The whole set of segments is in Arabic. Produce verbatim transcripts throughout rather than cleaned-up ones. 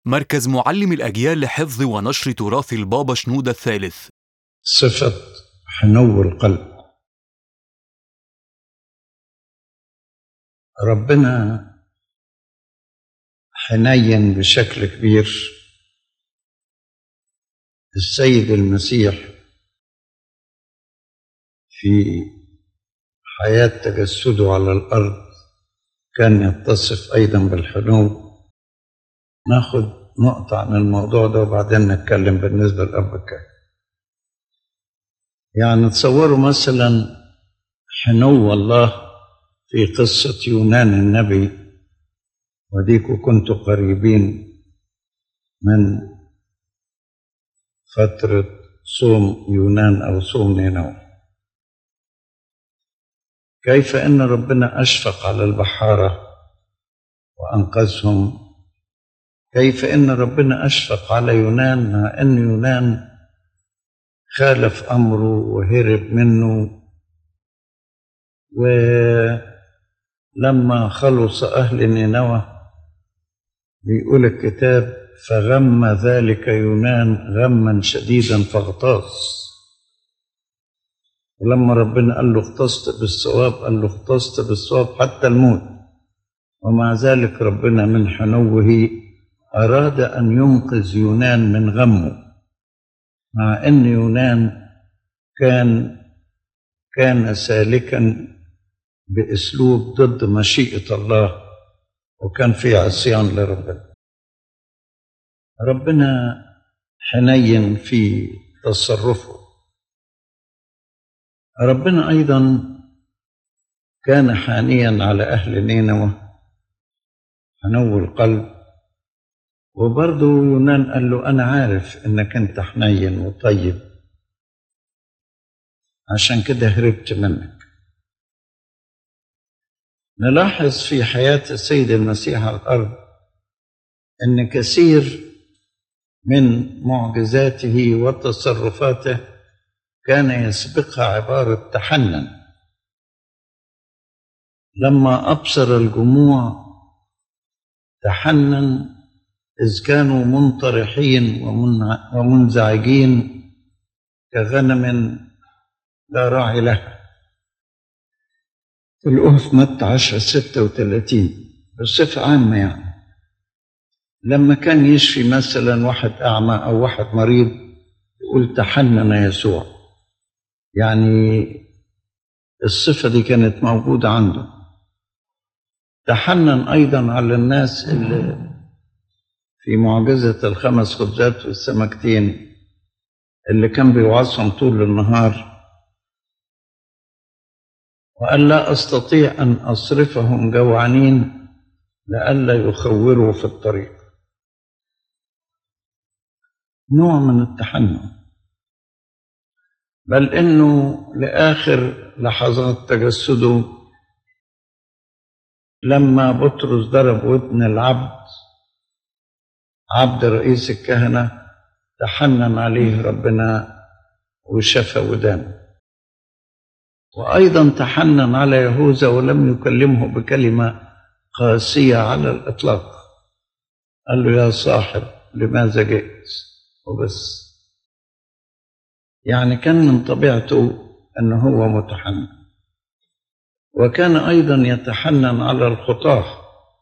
مركز معلم الأجيال لحفظ ونشر تراث البابا شنودة الثالث. صفة حنو القلب. ربنا حنين بشكل كبير. السيد المسيح في حياة تجسده على الأرض كان يتصف أيضا بالحنو. ناخد نقطة عن الموضوع ده وبعدين نتكلم بالنسبة للأب الكاهن. يعني تصوروا مثلا حنو الله في قصة يونان النبي، وديكوا كنتوا قريبين من فترة صوم يونان أو صوم نينوى. كيف أن ربنا أشفق على البحارة وأنقذهم، كيف أن ربنا أشفق على يونان مع أن يونان خالف أمره وهرب منه. ولما خلص أهل نينوى بيقول الكتاب فغم ذلك يونان غما شديدا فاغتاظ. ولما ربنا قال له اغتصت بالصواب قال له اغتصت بالصواب حتى الموت. ومع ذلك ربنا من حنوه أراد أن ينقذ يونان من غمه، مع أن يونان كان كان سالكا بأسلوب ضد مشيئة الله وكان في عصيان لربنا. ربنا حنين في تصرفه. ربنا أيضا كان حانيا على أهل نينوى حنو القلب. وبرضه يونان قال له أنا عارف إنك أنت حنين وطيب، عشان كده هربت منك. نلاحظ في حياة السيد المسيح على الأرض أن كثير من معجزاته وتصرفاته كان يسبقها عبارة تحنن. لما أبصر الجموع تحنن إذ كانوا منطرحين ومنزعجين كغنم لا راعي لها. تلقوها في متى عشرة ستة وثلاثين بصفة عامة. يعني لما كان يشفي مثلا واحد أعمى أو واحد مريض يقول تحنن يسوع. يعني الصفة دي كانت موجودة عنده. تحنن أيضا على الناس اللي في معجزة الخمس خبزات والسمكتين اللي كان بيوعظهم طول النهار، وقال لا أستطيع أن أصرفهم جوعانين لئلا يخوروا في الطريق. نوع من التحنن. بل إنه لآخر لحظات تجسده لما بطرس ضرب ودن العبد عبد رئيس الكهنة تحنن عليه ربنا وشفى ودانه. وأيضا تحنن على يهوذا ولم يكلمه بكلمة قاسية على الإطلاق. قال له يا صاحب لماذا جئت وبس. يعني كان من طبيعته أنه هو متحنن. وكان أيضا يتحنن على الخطاة.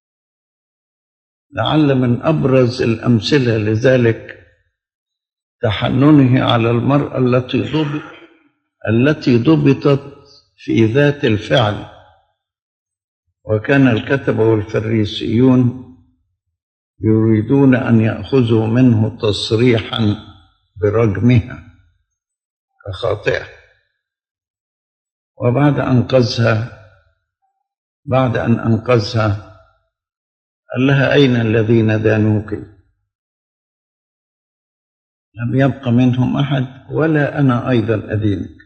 لعل من أبرز الأمثلة لذلك تحننه على المرأة التي ضبط التي ضبطت في ذات الفعل. وكان الكتبة والفريسيون يريدون أن يأخذوا منه تصريحا برجمها كخاطئة. وبعد أنقذها بعد أن أنقذها قال لها أين الذين دانوك؟ لم يبق منهم أحد ولا أنا أيضا أدينك.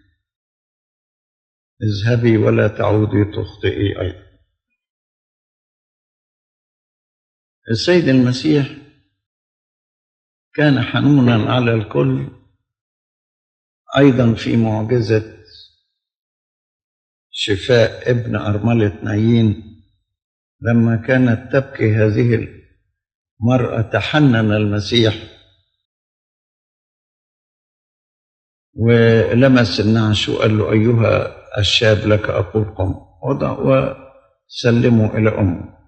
اذهبي ولا تعودي تخطئي أيضا. السيد المسيح كان حنونا على الكل. أيضا في معجزة شفاء ابن أرملة نايين لما كانت تبكي هذه مرة تحنن المسيح ولمس النعش وقال له: أيها الشاب لك أقول قم، وسلموا إلى أمه.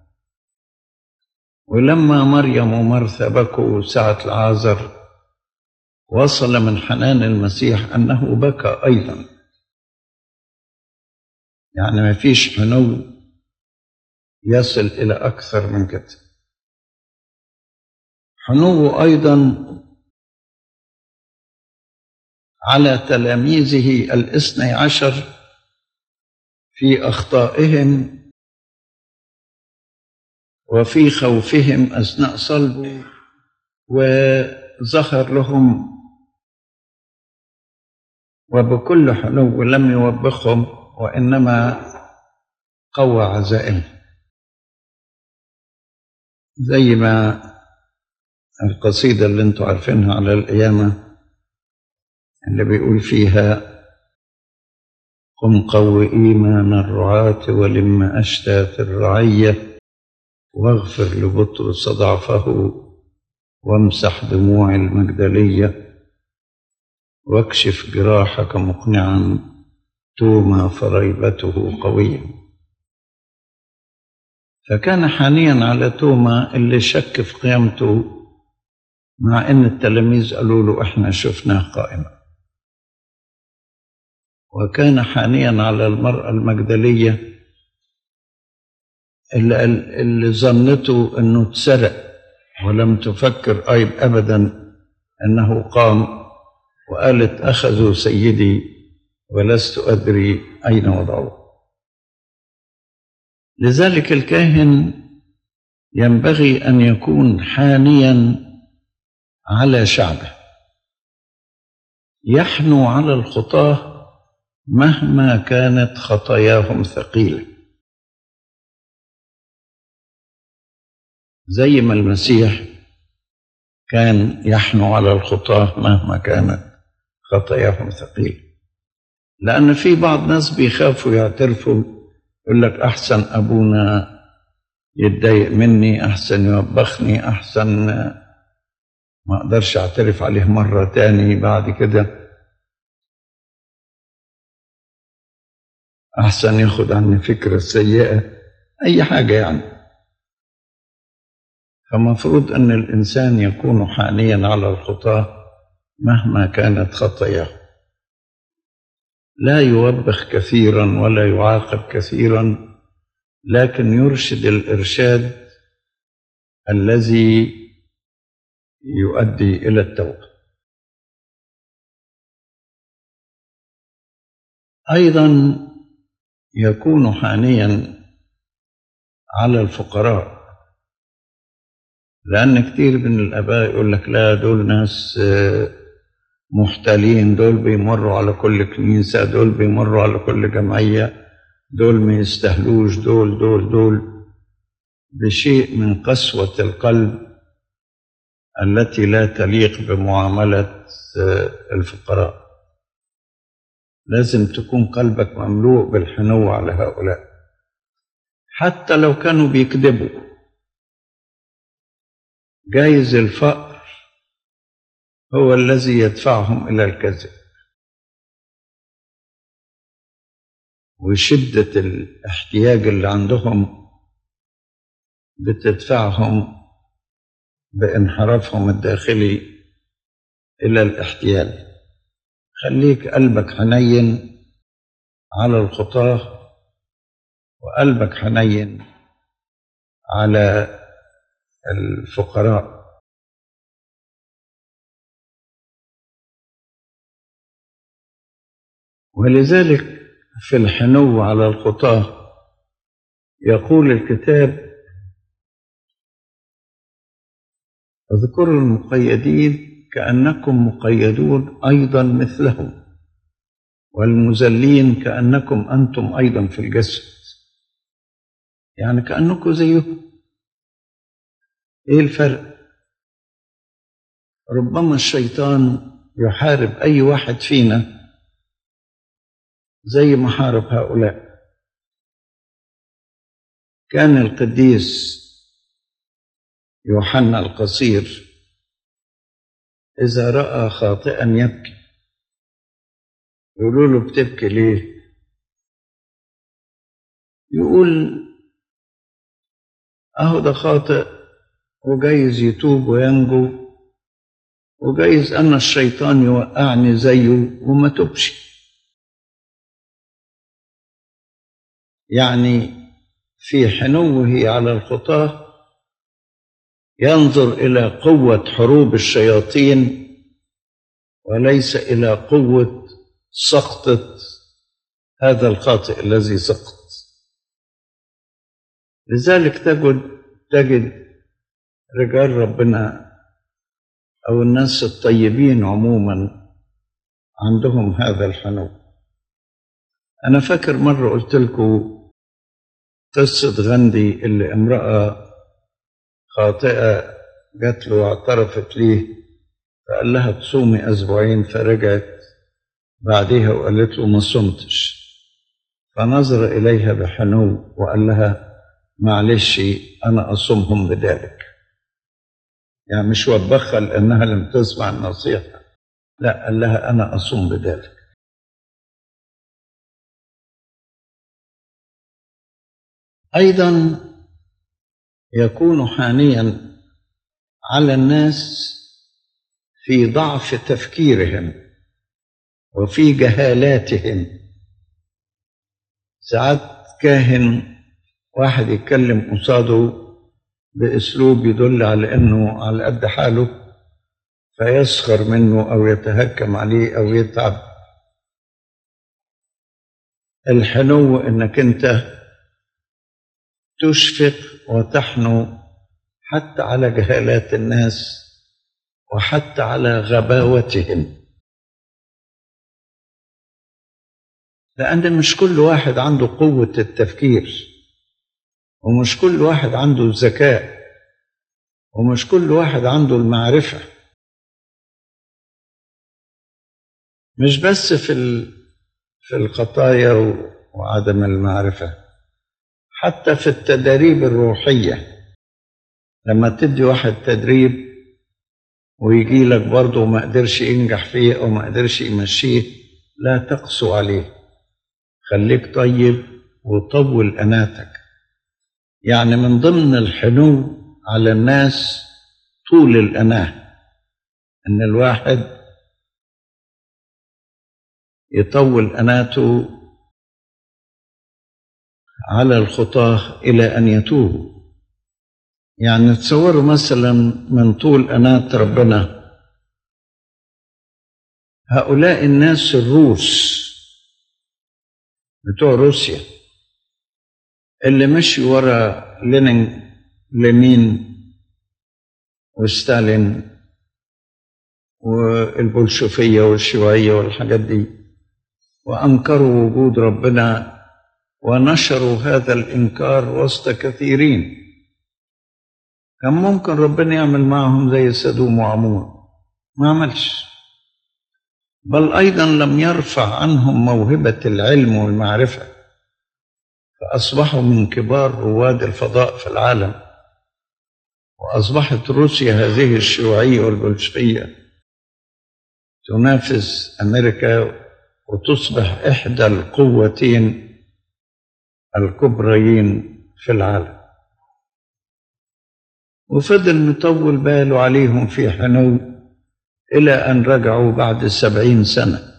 ولما مريم ومرثا بكوا ساعة العازر، وصل من حنان المسيح أنه بكى أيضا. يعني ما فيش حنو يصل إلى أكثر من كده. حنو أيضا على تلاميذه الاثني عشر في أخطائهم وفي خوفهم أثناء صلبه، وظهر لهم وبكل حنو لم يوبخهم وإنما قوى عزائمهم، زي ما القصيدة اللي انتوا عارفينها على القيامة اللي بيقول فيها: قم قو إيمان الرعاة ولم أشتات الرعية، واغفر لبطرس ضعفه وامسح دموع المجدلية، واكشف جراحك مقنعا توما فريبته قوية. فكان حانيا على توما اللي شك في قيامته، مع ان التلاميذ قالوا له احنا شفناه قائما. وكان حانيا على المرأة المجدلية اللي, اللي ظنته انه اتسرق ولم تفكر أيب ابدا انه قام، وقالت: اخذوا سيدي ولست ادري اين وضعوه. لذلك الكاهن ينبغي ان يكون حانيا على شعبه، يحنو على الخطاه مهما كانت خطاياهم ثقيلة، زي ما المسيح كان يحنو على الخطاه مهما كانت خطاياهم ثقيلة. لأن في بعض ناس بيخافوا يعترفوا، يقول لك: أحسن أبونا يتضايق مني، أحسن يوبخني، أحسن ما أقدرش أعترف عليه مرة تاني بعد كده، أحسن ياخد عني فكرة سيئة، أي حاجة يعني. فمفروض أن الإنسان يكون حانيا على الخطاة مهما كانت خطاياه، لا يوبخ كثيرا ولا يعاقب كثيرا، لكن يرشد الإرشاد الذي يؤدي إلى التوبة. أيضا يكون حانيا على الفقراء، لأن كتير من الآباء يقول لك: لا، دول ناس محتالين، دول بيمروا على كل كنيسة، دول بيمروا على كل جمعية، دول ما يستهلوش، دول دول دول بشيء من قسوة القلب التي لا تليق بمعاملة الفقراء. لازم تكون قلبك مملوء بالحنو على هؤلاء، حتى لو كانوا بيكذبوا. جايز الفقر هو الذي يدفعهم إلى الكذب، وشدة الاحتياج اللي عندهم بتدفعهم بانحرافهم الداخلي إلى الاحتيال. خليك قلبك حنين على الخطاة، وقلبك حنين على الفقراء. ولذلك في الحنو على الخطاة يقول الكتاب: اذكروا المقيدين كأنكم مقيدون أيضا مثلهم، والمذلين كأنكم أنتم أيضا في الجسد. يعني كأنكم زيهم. إيه الفرق؟ ربما الشيطان يحارب أي واحد فينا زي ما حارب هؤلاء. كان القديس يوحنا القصير إذا رأى خاطئا يبكي. يقولوا له بتبكي ليه؟ يقول أهو ده خاطئ وجايز يتوب وينجو، وجايز أن الشيطان يوقعني زيه وما تبش. يعني في حنوه على الخطاة ينظر إلى قوة حروب الشياطين وليس إلى قوة سقطة هذا الخاطئ الذي سقط. لذلك تجد تجد رجال ربنا أو الناس الطيبين عموما عندهم هذا الحنو. أنا فاكر مرة قلت لكم قصة غاندي اللي امرأة خاطئة جات له واعترفت ليه، فقال لها تصومي أسبوعين، فرجعت بعدها وقالت له ما صمتش، فنظر إليها بحنو وقال لها معلش أنا أصومهم بذلك. يعني مش وبخها لأنها لم تسمع النصيحة، لا، قال لها أنا أصوم بذلك. أيضا يكون حانيا على الناس في ضعف تفكيرهم وفي جهالاتهم. ساعات كاهن واحد يتكلم قصاده بأسلوب يدل على أنه على قد حاله فيسخر منه أو يتهكم عليه أو يتعب. الحنو أنك أنت تشفق وتحنو حتى على جهالات الناس وحتى على غباوتهم، لأن مش كل واحد عنده قوة التفكير، ومش كل واحد عنده الذكاء، ومش كل واحد عنده المعرفة. مش بس في في الخطايا وعدم المعرفة، حتى في التدريب الروحية. لما تدي واحد تدريب ويجي لك برضه وما قدرش ينجح فيه أو ما قدرش يمشيه، لا تقسو عليه، خليك طيب وطول أناتك. يعني من ضمن الحنو على الناس طول الأناه، إن الواحد يطول أناته على الخطاة إلى أن يتوبوا. يعني تصوروا مثلا من طول أناة ربنا هؤلاء الناس الروس بتوع روسيا اللي مشوا ورا لينين لينين وستالين والبولشوفية والشيوعية والحاجات دي، وأنكروا وجود ربنا ونشروا هذا الإنكار وسط كثيرين. كان ممكن ربنا يعمل معهم زي سدوم وعمور، ما عملش، بل أيضا لم يرفع عنهم موهبة العلم والمعرفة، فأصبحوا من كبار رواد الفضاء في العالم. وأصبحت روسيا هذه الشيوعية والبولشفية تنافس أمريكا وتصبح إحدى القوتين الكبريين في العالم. وفضل مطول باله عليهم في حنو إلى أن رجعوا بعد سبعين سنة.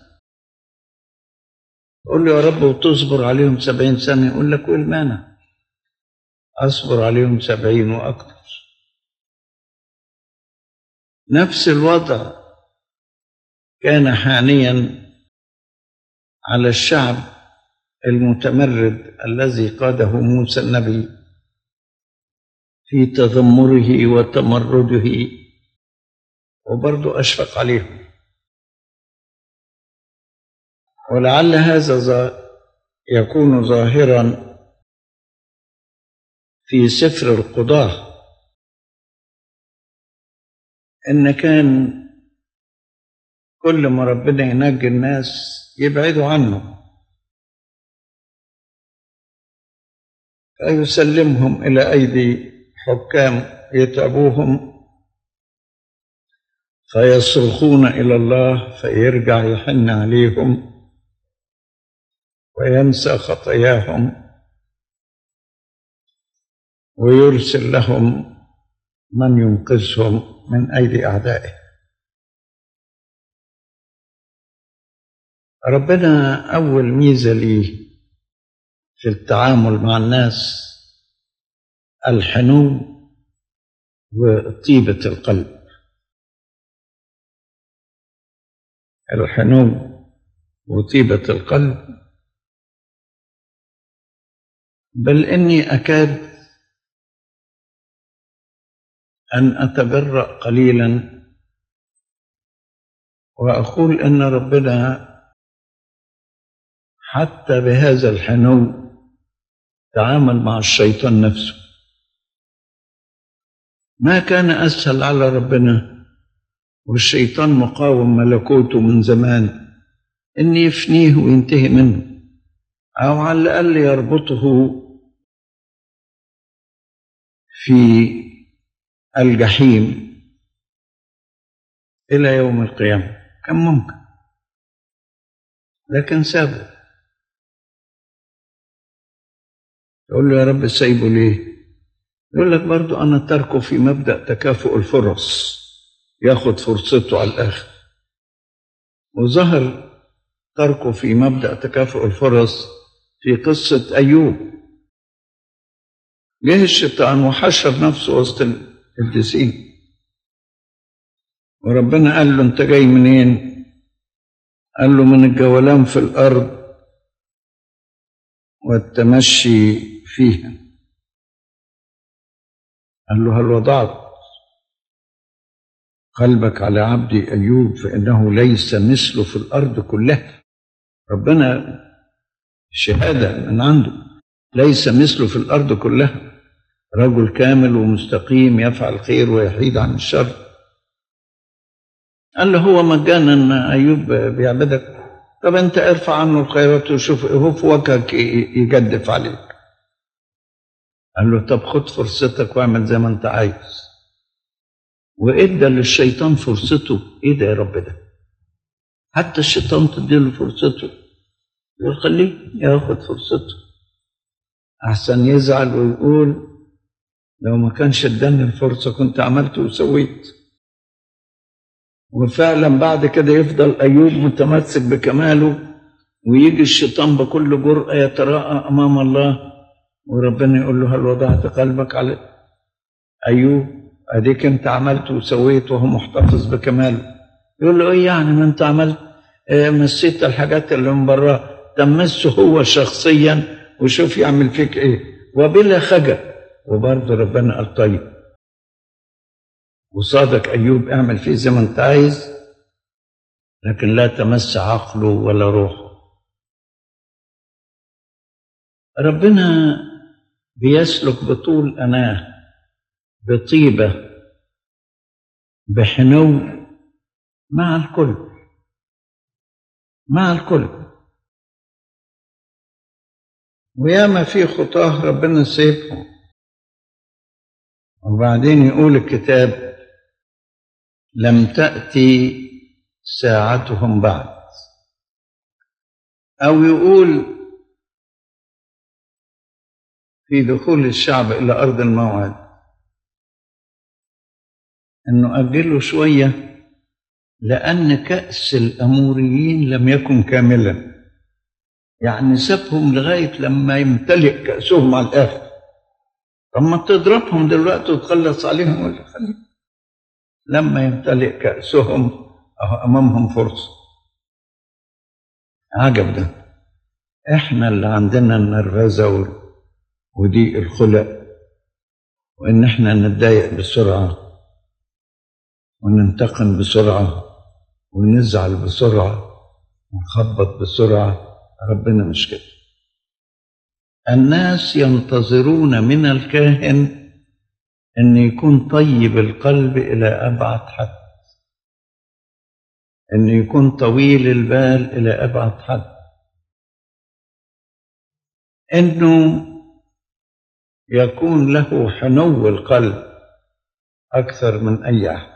قل له يا رب وتصبر عليهم سبعين سنة، يقول لك وإيه المانع؟ أصبر عليهم سبعين وأكثر. نفس الوضع كان حانيا على الشعب المتمرد الذي قاده موسى النبي في تذمره وتمرده، وبرضه أشفق عليهم. ولعل هذا يكون ظاهرا في سفر القضاة، إن كان كل ما ربنا ينجي الناس يبعدوا عنه فيسلمهم إلى أيدي حكام يتعبوهم فيصرخون إلى الله فيرجع يحن عليهم وينسى خطاياهم ويرسل لهم من ينقذهم من أيدي أعدائه. ربنا أول ميزة ليه في التعامل مع الناس الحنو وطيبة القلب. الحنو وطيبة القلب، بل إني أكاد أن أتجرأ قليلا وأقول إن ربنا حتى بهذا الحنو تعامل مع الشيطان نفسه. ما كان أسهل على ربنا والشيطان مقاوم ملكوته من زمان إن يفنيه وينتهي منه، أو على الأقل يربطه في الجحيم إلى يوم القيامة. كان ممكن، لكن سابه. يقول له يا رب سايبه ليه؟ يقول لك برضو أنا تركه في مبدأ تكافؤ الفرص، ياخد فرصته على الآخر. وظهر تركه في مبدأ تكافؤ الفرص في قصة أيوب. جه الشيطان وحشر نفسه وسط القديسين، وربنا قال له أنت جاي منين؟ قال له من الجولان في الأرض والتمشي فيها. قال له هل وضعت قلبك على عبدي أيوب فإنه ليس مثله في الأرض كلها. ربنا شهادة من عنده، ليس مثله في الأرض كلها، رجل كامل ومستقيم يفعل خير ويحيد عن الشر. قال له هو مجانا أيوب بيعبدك؟ طب أنت ارفع عنه الخيرات وشوف هو في وجهك يجدف عليك. قال له طب خد فرصتك واعمل زي ما أنت عايز. وإدى للشيطان فرصته. إيه ده يا رب ده؟ حتى الشيطان تديله فرصته، يقول خليه ياخد فرصته، أحسن يزعل ويقول لو ما كانش اداني الفرصة كنت عملت وسويت. وفعلا بعد كده يفضل أيوب متمسك بكماله، ويجي الشيطان بكل جرأة يتراءى أمام الله، وربنا يقول له هل وضعت قلبك على أيوب؟ أديك أنت عملت وسويت وهو محتفظ بكماله. يقول له إيه يعني ما أنت عملت؟ إيه مسيت الحاجات اللي من براه، تمسه هو شخصيا وشوف يعمل فيك إيه وبلا خجل. وبرضه ربنا قال طيب وصادق أيوب اعمل فيه زي ما أنت عايز، لكن لا تمس عقله ولا روحه. ربنا بيسلك بطول أناه، بطيبة، بحنو مع الكل، مع الكل. وياما في خطاه ربنا سيبهم، وبعدين يقول الكتاب لم تأتي ساعتهم بعد. أو يقول في دخول الشعب إلى أرض الموعد أنه أجلوا شوية لأن كأس الأموريين لم يكن كاملا، يعني سابهم لغاية لما يمتلئ كأسهم على الآخر. طب ما تضربهم دلوقتي وتخلص عليهم ولا خليهم لما يمتلئ كأسهم أهو أمامهم فرصة. عجب ده. إحنا اللي عندنا النرفزة وضيق الخلق، وإن إحنا نتضايق بسرعة وننتقم بسرعة ونزعل بسرعة ونخبط بسرعة. ربنا مش كده. الناس ينتظرون من الكاهن أن يكون طيب القلب إلى أبعد حد، أن يكون طويل البال إلى أبعد حد، أنه يكون له حنو القلب أكثر من أي أحد.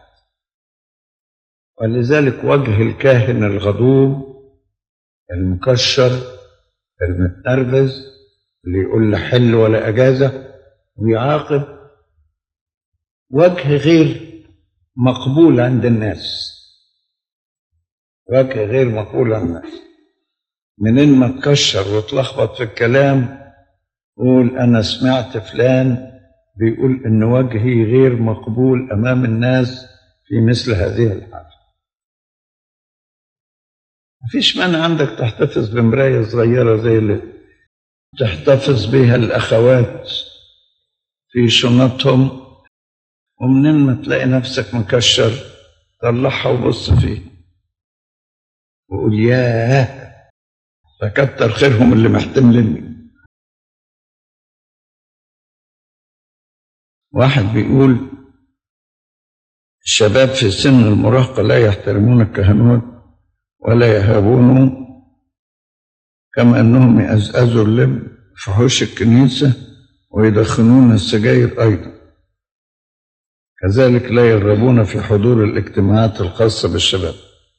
ولذلك وجه الكاهن الغضوب المكشر المتنرفز اللي يقول لا حل ولا أجازة ويعاقب وجه غير مقبول عند الناس، وجه غير مقبول عند الناس. منين ما تكشر وتلخبط في الكلام قول أنا سمعت فلان بيقول إن وجهي غير مقبول أمام الناس في مثل هذه الحالة. مفيش مانع عندك تحتفظ بمراية صغيرة زي اللي تحتفظ بها الأخوات في شنطهم، ومنين ما تلاقي نفسك مكشر طلعها وبص فيه وقول ياه فكتر خيرهم اللي محتملني. واحد بيقول الشباب في سن المراهقة لا يحترمون الكهنوت ولا يهابونه، كما أنهم يأزأزوا اللب في حوش الكنيسة ويدخنون السجاير أيضا، كذلك لا يرغبون في حضور الاجتماعات الخاصة بالشباب.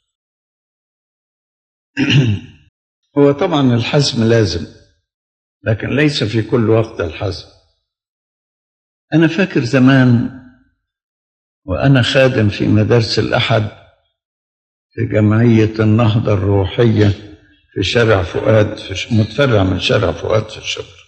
هو طبعا الحزم لازم، لكن ليس في كل وقت الحزم. أنا فاكر زمان وأنا خادم في مدارس الأحد في جمعية النهضة الروحية في شارع فؤاد، في متفرع من شارع فؤاد في الشبر،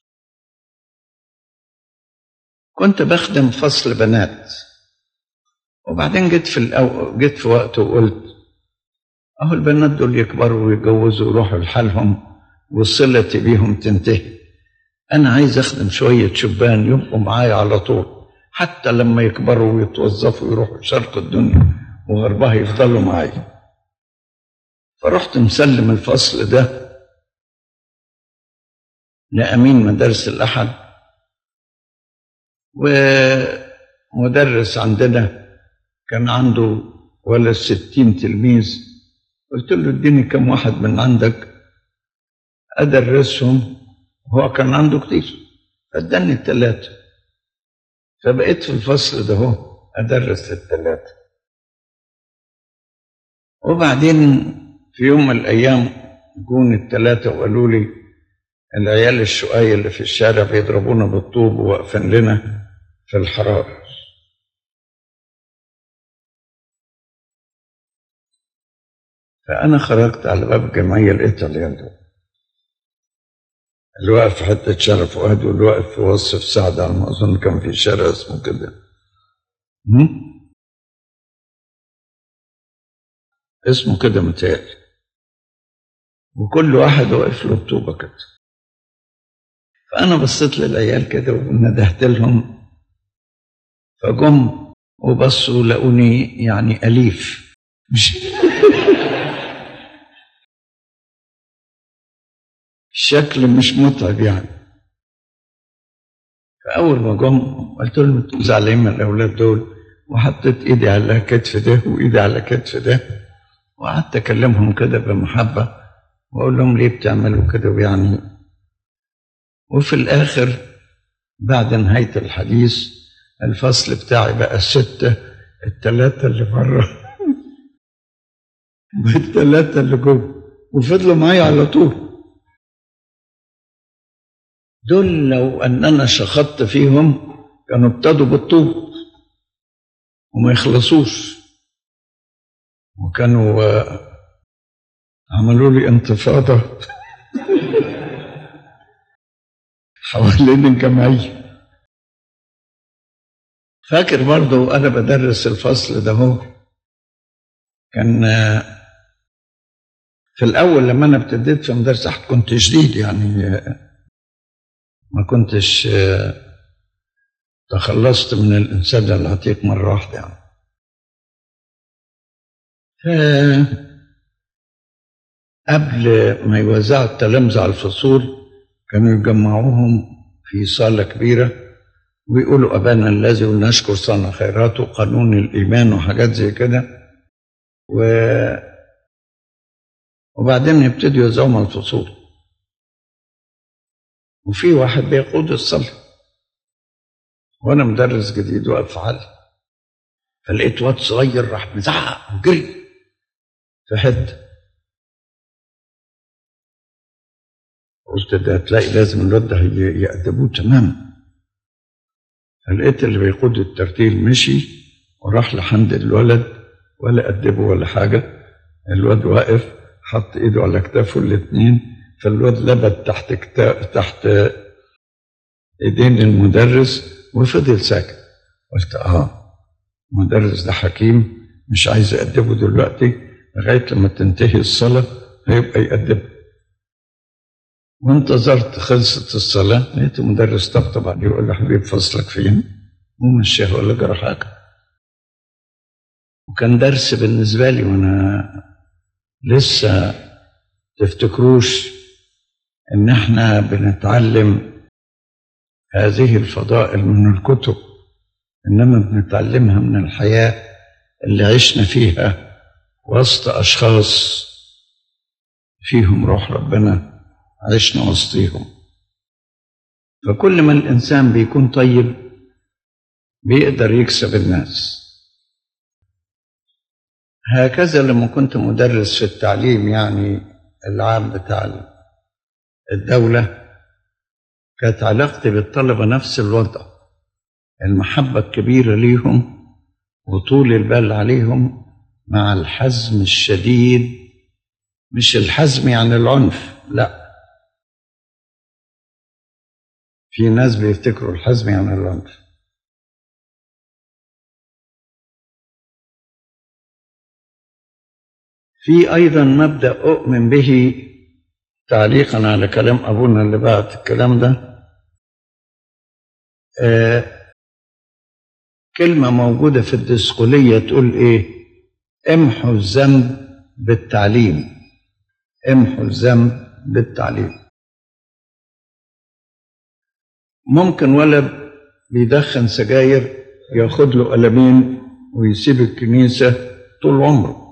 كنت بخدم فصل بنات. وبعدين جيت في الأو... جيت في وقت وقلت أهو البنات دول يكبروا ويتجوزوا ويروحوا لحالهم وصلتي بيهم تنتهي. أنا عايز أخدم شوية شبان يبقوا معايا على طول، حتى لما يكبروا ويتوظفوا ويروحوا شرق الدنيا وغربها يفضلوا معايا. فرحت مسلم الفصل ده لأمين مدارس الأحد، ومدرس عندنا كان عنده ولا ستين تلميذ، قلت له اديني كم واحد من عندك أدرسهم، هو كان عنده كتير فاداني الثلاثة، فبقيت في الفصل ده هو أدرس الثلاثة. وبعدين في يوم من الأيام جون الثلاثة وقالوا لي العيال الشقاية اللي في الشارع بيضربونا بالطوب وواقفين لنا في الحرارة. فأنا خرجت على باب الجمعية لقيت العيال دول، اللي واقف في حتة شارع فؤاد واللي واقف في وصف سعد على ما أظن كان في شارع اسمه كده، اسمه كده متهيألي، وكل واحد واقف له بطوبة كده. فأنا بصيت للعيال كده وندهت لهم، فجم وبصوا لقوني يعني أليف مش الشكل مش متعب يعني. فأول ما جم قلت لهم انتوا زعلانين من الأولاد دول، وحطيت إيدي على كتف ده وإيدي على كتف ده وقعدت أكلمهم كده بمحبة وأقول لهم ليه بتعملوا كده ويعني. وفي الآخر بعد نهاية الحديث الفصل بتاعي بقى ستة، الثلاثة اللي بره والثلاثة اللي جوه، وفضلوا معايا على طول. دول لو أننا شخطت فيهم كانوا ابتدوا بالطوب وما يخلصوش، وكانوا عملوا لي انتفاضة حوالين الجمعية. فاكر برضو أنا بدرس الفصل ده هو كان في الأول لما أنا ابتديت في مدرسة كنت شديد يعني، ما كنتش تخلصت من الإنسان العتيق مرة واحدة يعني. قبل ما يوزعوا التلامذة على الفصول كانوا يجمعوهم في صالة كبيرة ويقولوا أبانا الذي ونشكر صانع خيراته قانون الإيمان وحاجات زي كده، و... وبعدين يبتدوا يوزعوهم على الفصول، وفي واحد بيقود الصلاة وأنا مدرس جديد واقف في حالي. فلقيت واد صغير راح مزعق وجري في حته. قلت ده تلاقي لازم الواد ده يأدبوه تمام. فلقيت اللي بيقود الترتيل مشي وراح لحد الولد ولا أدبه ولا حاجه. الواد واقف حط ايده على كتافه الاثنين، فالواد لبت تحت كتاف تحت ايدين المدرس وفضل ساكت. قلت اه المدرس ده حكيم، مش عايز يأدبه دلوقتي لغايه لما تنتهي الصلاه هيبقى يأدبه. وانتظرت، خلصت الصلاه لقيت المدرس طبطب عليه ويقول له حبيب فصلك فين؟ ومشيه ولا جرى حاجه. وكان درس بالنسبه لي وانا لسه تفتكروش ان احنا بنتعلم هذه الفضائل من الكتب، انما بنتعلمها من الحياه اللي عشنا فيها وسط اشخاص فيهم روح ربنا عشنا وسطيهم. فكل ما الانسان بيكون طيب بيقدر يكسب الناس. هكذا لما كنت مدرس في التعليم يعني العام بتاع الدولة، كانت علاقتي بالطلبة نفس الوضع، المحبة الكبيرة ليهم وطول البال عليهم مع الحزم الشديد. مش الحزم يعني العنف، لا، في ناس بيفتكروا الحزم يعني العنف. في أيضا مبدأ أؤمن به تعليقا على كلام أبونا اللي بعت الكلام ده. آه كلمة موجودة في الدسقلية تقول إيه؟ امحوا الذنب بالتعليم. امحوا الذنب بالتعليم. ممكن ولد بيدخن سجاير ياخد له قلمين ويسيب الكنيسة طول عمره،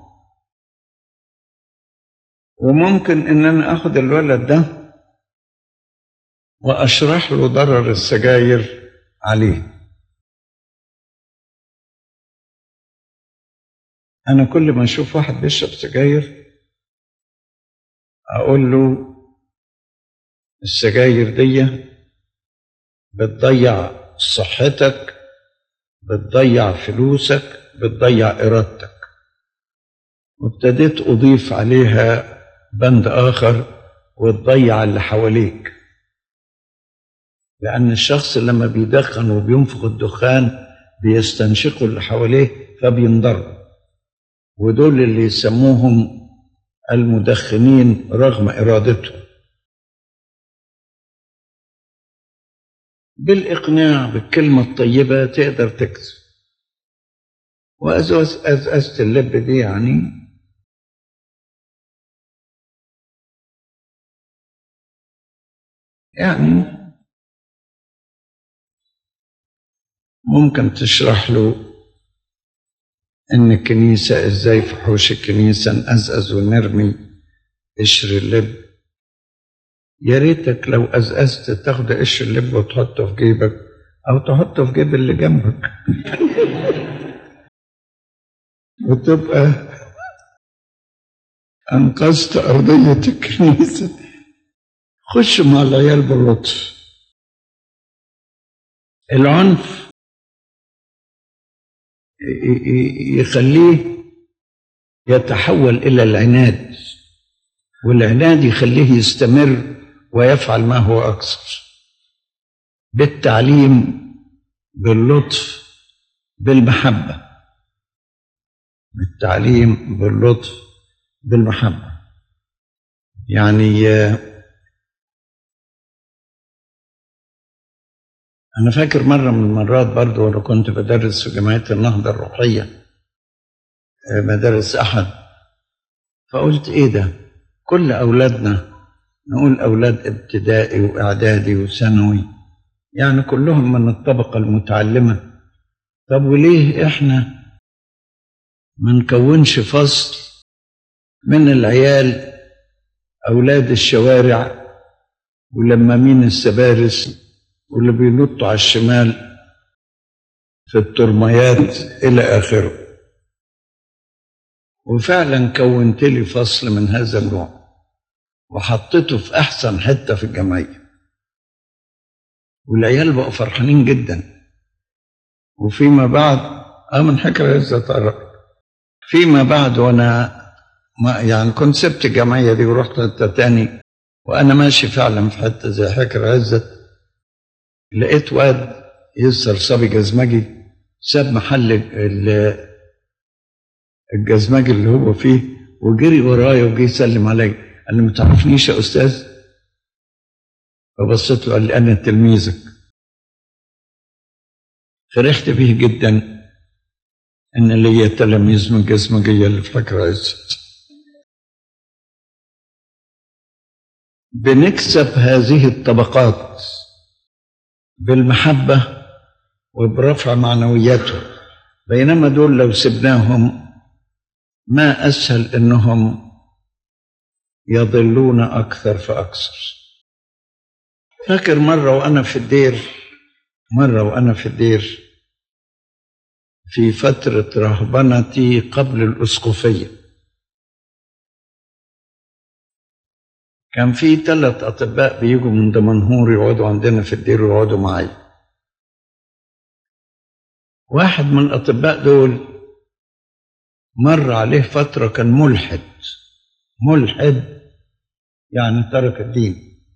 وممكن ان انا اخد الولد ده واشرح له ضرر السجاير عليه. انا كل ما اشوف واحد بيشرب سجاير اقول له السجاير دي بتضيع صحتك، بتضيع فلوسك، بتضيع ارادتك. وابتديت اضيف عليها بند آخر، وتضيع اللي حواليك، لأن الشخص لما بيدخن وبينفخ الدخان بيستنشقوا اللي حواليه فبينضر، ودول اللي يسموهم المدخنين رغم إرادتهم. بالإقناع بالكلمة الطيبة تقدر تكسب. وأزأزة اللب دي يعني يعني ممكن تشرح له ان الكنيسة ازاي في حوش الكنيسة نأزأز ونرمي قشر اللب. يا ريتك لو أزأزت تاخد قشر اللب وتحطه في جيبك او تحطه في جيب اللي جنبك وتبقى انقذت ارضية الكنيسة. خش مع العيال باللطف. العنف يخليه يتحول إلى العناد، والعناد يخليه يستمر ويفعل ما هو أكثر. بالتعليم، باللطف، بالمحبة. بالتعليم، باللطف، بالمحبة. يعني أنا فاكر مرة من المرات برضو وأنا كنت بدرس في جمعية النهضة الروحية مدارس أحد، فقلت إيه ده؟ كل أولادنا نقول أولاد ابتدائي وإعدادي وثانوي، يعني كلهم من الطبقة المتعلمة. طب وليه إحنا ما نكونش فصل من العيال أولاد الشوارع ولمامين السبارس واللي بينطوا على الشمال في الترميات إلى آخره. وفعلا كونت لي فصل من هذا النوع وحطيته في أحسن حتة في الجمعية، والعيال بقوا فرحانين جدا. وفيما بعد اه من حكر عزت طارق، فيما بعد وانا ما يعني كنت سبت الجمعيه دي ورحت حته تاني، وانا ماشي فعلا في حته زي حكر عزت، لقيت واد يسر صبي جزمجي ساب محل الجزمجي اللي هو فيه وجري ورايا وجي يسلم علي، قال لي ما تعرفنيش يا استاذ؟ فبصيت له قال لي انا تلميذك. فرحت به جدا ان ليا تلاميذ من الجزمجيه اللي في حكر عزت. بنكسب هذه الطبقات بالمحبه وبرفع معنوياتهم، بينما دول لو سبناهم ما اسهل انهم يضلون اكثر فاكثر. فاكر مره وانا في الدير مرة وأنا في الدير في فترة رهبنتي قبل الأسقفية، كان في ثلاث أطباء بيجوا من دمنهور يقعدوا عندنا في الدير ويقعدوا معايا. واحد من الأطباء دول مر عليه فترة كان ملحد ملحد يعني ترك الدين،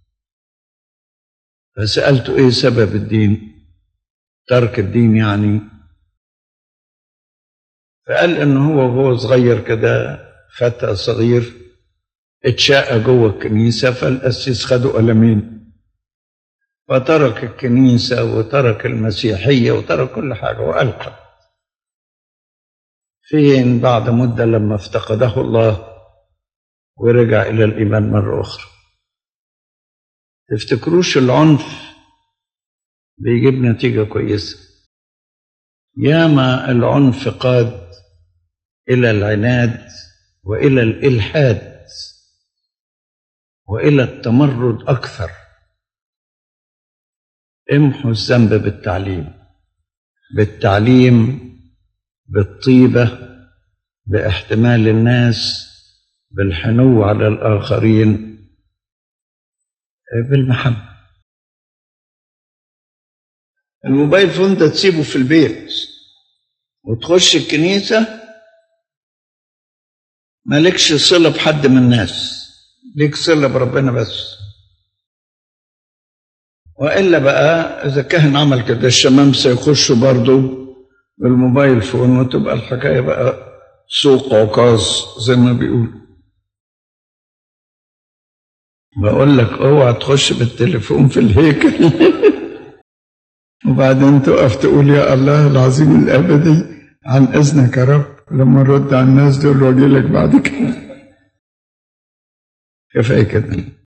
فسألته إيه سبب الدين؟ ترك الدين يعني؟ فقال إنه هو وهو صغير كده فتى صغير اتشاق جوه الكنيسة، فالقسيس خدوا قلمين فترك الكنيسة وترك المسيحية وترك كل حاجة وألقى. فين بعد مدة لما افتقده الله ورجع إلى الإيمان مرة أخرى. تفتكروش العنف بيجيب نتيجة كويسة؟ ياما العنف قاد إلى العناد وإلى الإلحاد وإلى التمرد أكثر. امحوا الذنب بالتعليم، بالتعليم، بالطيبة، باحتمال الناس، بالحنو على الآخرين، بالمحبة. الموبايل فون ده تسيبه في البيت وتخش الكنيسة مالكش صلة بحد من الناس، ليك صلة بربنا بس. وإلا بقى إذا كان عمل كده الشمامسة يخشوا برضو بالموبايل فون وتبقى الحكاية بقى سوق عكاظ زي ما بيقولوا. بقول لك اوعى تخش بالتليفون في الهيكل وبعدين تقف تقول يا الله العظيم الابدي عن اذنك يا رب لما نرد على الناس دول واجي لك بعد كده. كفايه كده.